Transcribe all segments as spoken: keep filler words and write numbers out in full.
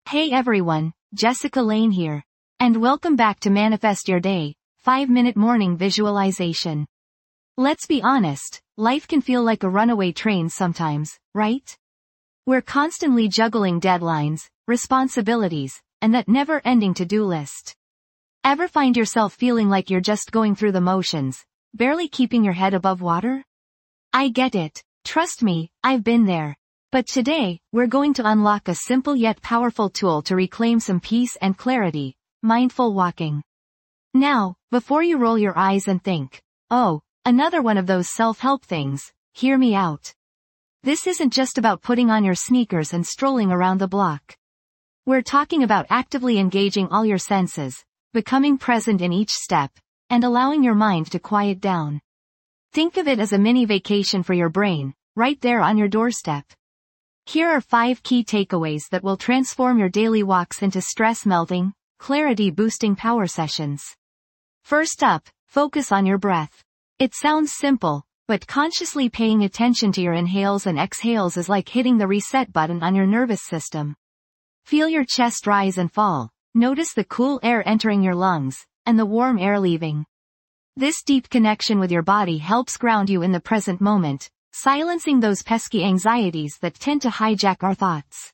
Hey everyone, Jessica Lane here. And welcome back to Manifest Your Day, five minute morning visualization. Let's be honest, life can feel like a runaway train sometimes, right? We're constantly juggling deadlines, responsibilities, and that never-ending to-do list. Ever find yourself feeling like you're just going through the motions, barely keeping your head above water? I get it. Trust me, I've been there. But today, we're going to unlock a simple yet powerful tool to reclaim some peace and clarity: mindful walking. Now, before you roll your eyes and think, oh, another one of those self-help things, hear me out. This isn't just about putting on your sneakers and strolling around the block. We're talking about actively engaging all your senses, becoming present in each step, and allowing your mind to quiet down. Think of it as a mini vacation for your brain, right there on your doorstep. Here are five key takeaways that will transform your daily walks into stress-melting, clarity-boosting power sessions. First up, focus on your breath. It sounds simple, but consciously paying attention to your inhales and exhales is like hitting the reset button on your nervous system. Feel your chest rise and fall. Notice the cool air entering your lungs, and the warm air leaving. This deep connection with your body helps ground you in the present moment, silencing those pesky anxieties that tend to hijack our thoughts.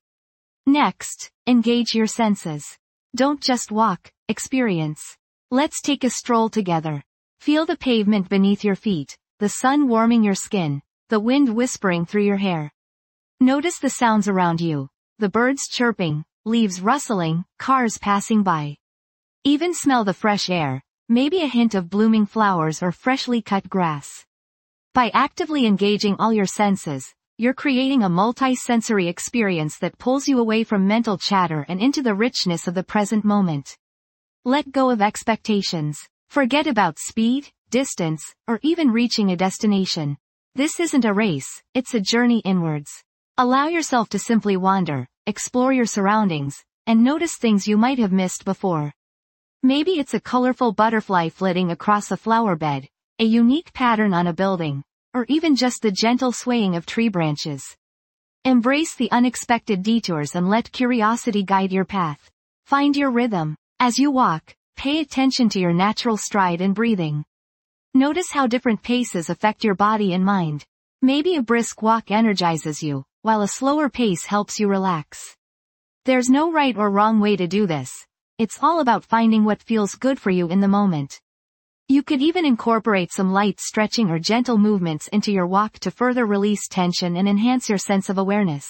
Next, engage your senses. Don't just walk, experience. Let's take a stroll together. Feel the pavement beneath your feet, the sun warming your skin, the wind whispering through your hair. Notice the sounds around you, the birds chirping, leaves rustling, cars passing by. Even smell the fresh air, maybe a hint of blooming flowers or freshly cut grass. By actively engaging all your senses, you're creating a multi-sensory experience that pulls you away from mental chatter and into the richness of the present moment. Let go of expectations. Forget about speed, distance, or even reaching a destination. This isn't a race, it's a journey inwards. Allow yourself to simply wander, explore your surroundings, and notice things you might have missed before. Maybe it's a colorful butterfly flitting across a flower bed, a unique pattern on a building, or even just the gentle swaying of tree branches. Embrace the unexpected detours and let curiosity guide your path. Find your rhythm. As you walk, pay attention to your natural stride and breathing. Notice how different paces affect your body and mind. Maybe a brisk walk energizes you, while a slower pace helps you relax. There's no right or wrong way to do this. It's all about finding what feels good for you in the moment. You could even incorporate some light stretching or gentle movements into your walk to further release tension and enhance your sense of awareness.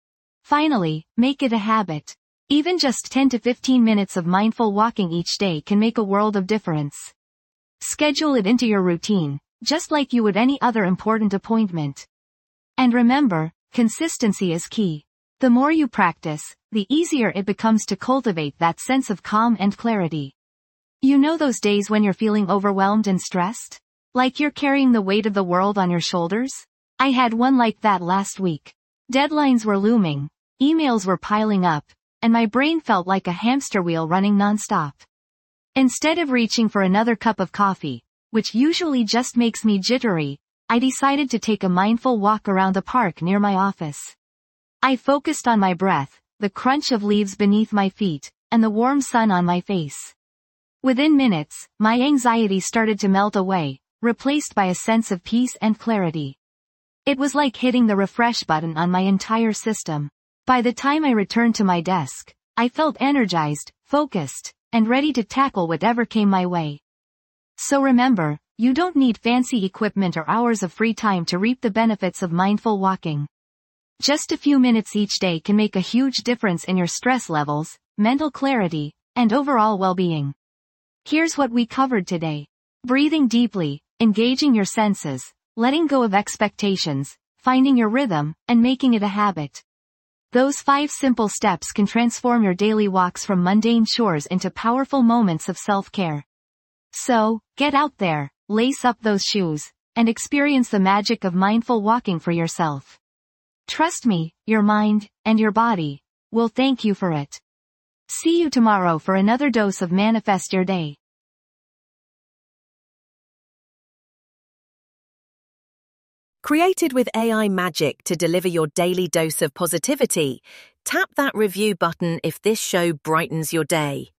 Finally, make it a habit. Even just ten to fifteen minutes of mindful walking each day can make a world of difference. Schedule it into your routine, just like you would any other important appointment. And remember, consistency is key. The more you practice, the easier it becomes to cultivate that sense of calm and clarity. You know those days when you're feeling overwhelmed and stressed? Like you're carrying the weight of the world on your shoulders? I had one like that last week. Deadlines were looming, emails were piling up, and my brain felt like a hamster wheel running nonstop. Instead of reaching for another cup of coffee, which usually just makes me jittery, I decided to take a mindful walk around the park near my office. I focused on my breath, the crunch of leaves beneath my feet, and the warm sun on my face. Within minutes, my anxiety started to melt away, replaced by a sense of peace and clarity. It was like hitting the refresh button on my entire system. By the time I returned to my desk, I felt energized, focused, and ready to tackle whatever came my way. So remember, you don't need fancy equipment or hours of free time to reap the benefits of mindful walking. Just a few minutes each day can make a huge difference in your stress levels, mental clarity, and overall well-being. Here's what we covered today. Breathing deeply, engaging your senses, letting go of expectations, finding your rhythm, and making it a habit. Those five simple steps can transform your daily walks from mundane chores into powerful moments of self-care. So, get out there, lace up those shoes, and experience the magic of mindful walking for yourself. Trust me, your mind, and your body, will thank you for it. See you tomorrow for another dose of Manifest Your Day. Created with A I magic to deliver your daily dose of positivity, Tap that review button if this show brightens your day.